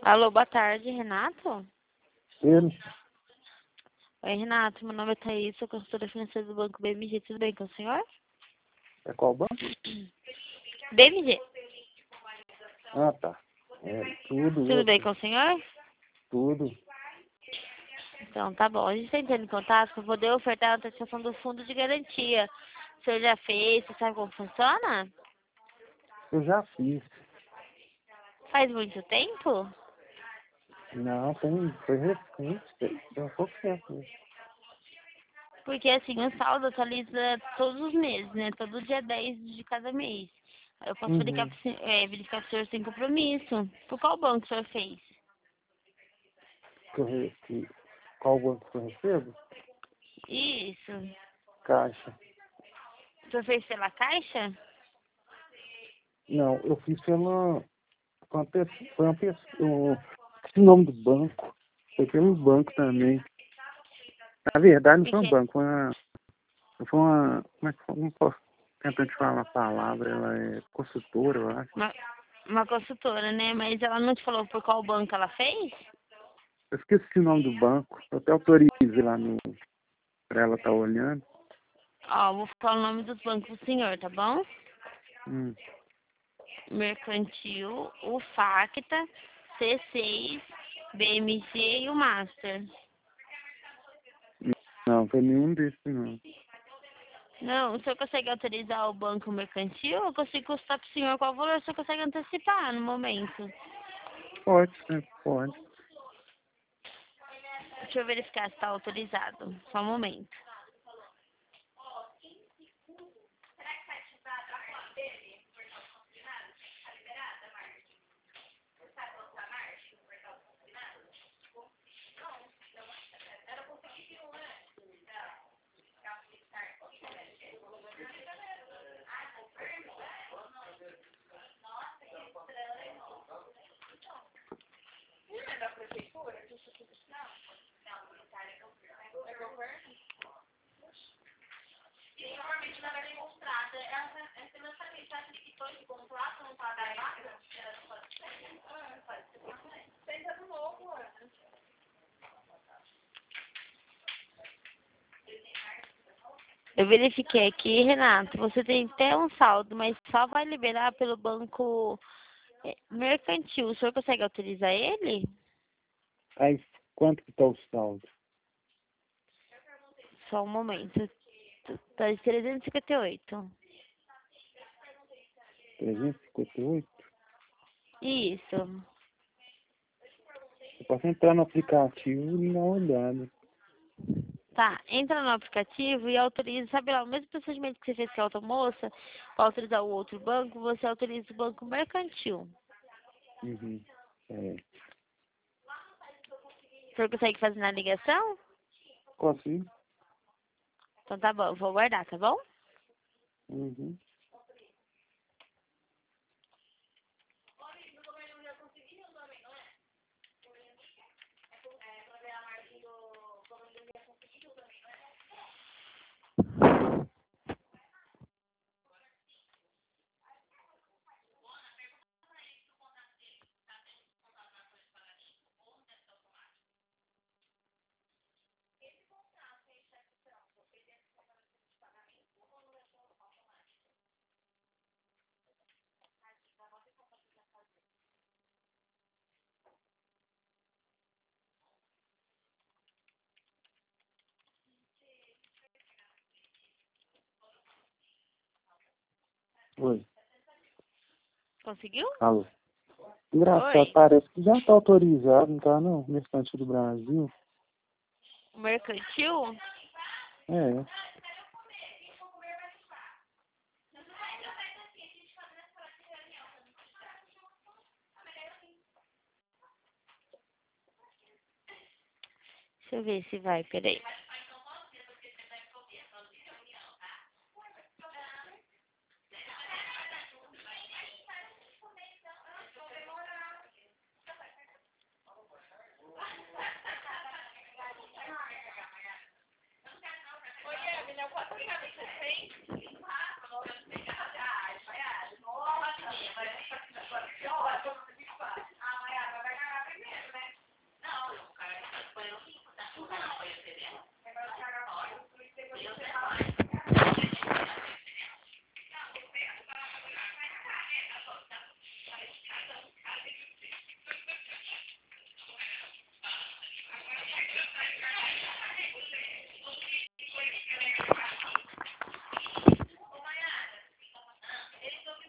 Alô, boa tarde, Renato? Ele? Oi, Renato, meu nome é Thaís, sou consultora financeira do Banco BMG, tudo bem com o senhor? É qual banco? BMG, Ah, tá. Tudo, tudo bem você? com o senhor? Tudo. Então, tá bom. A gente está entrando em contato para poder ofertar a antecipação do fundo de garantia. O senhor já fez? Você sabe como funciona? Eu já fiz. Faz muito tempo? Não, foi recente. Tem um pouco tempo, né? Porque, assim, o saldo atualiza todos os meses, né? Todo dia 10 de cada mês. Aí eu posso verificar, Uhum. verificar se o senhor sem compromisso. Por qual banco o senhor fez? Que eu qual banco que eu recebo? Isso. Caixa. O senhor fez pela Caixa? Não, eu fiz foi uma pessoa, o nome do banco. Foi pelo banco também. Na verdade, não foi um Porque banco, como é que foi? Não posso tentando te falar a palavra, ela é consultora, eu acho. uma, uma consultora, né? Mas ela não te falou por qual banco ela fez? Eu esqueci o nome do banco. Eu até autorizei lá pra ela estar olhando. Ó, vou falar o nome dos bancos do senhor, tá bom? Hum. Mercantil, o Facta, C6, BMG e o Master. Não, foi nenhum desses, não. Não, o senhor consegue autorizar o banco mercantil? Eu consigo custar para o senhor qual valor o senhor consegue antecipar no momento. Pode, né? Pode. Deixa eu verificar se está autorizado. Só um momento. Eu verifiquei aqui, Renato, você tem até um saldo, mas só vai liberar pelo banco mercantil. O senhor consegue autorizar ele? Aí, quanto que tá o saldo? Só um momento. Tá de 358. 358? Isso. Eu posso entrar no aplicativo e dar uma olhada. Tá, entra no aplicativo e autoriza, sabe lá, o mesmo procedimento que você fez com a outra moça, para autorizar o outro banco, você autoriza o banco mercantil. Uhum. É. O senhor consegue fazer na ligação? Consigo? Então tá bom, eu vou guardar, tá bom? Uhum. Oi. Conseguiu? Alô. Engraçado, Oi. parece que já tá autorizado, não tá não? Mercantil do Brasil. O mercantil? É. Deixa eu ver se vai, peraí.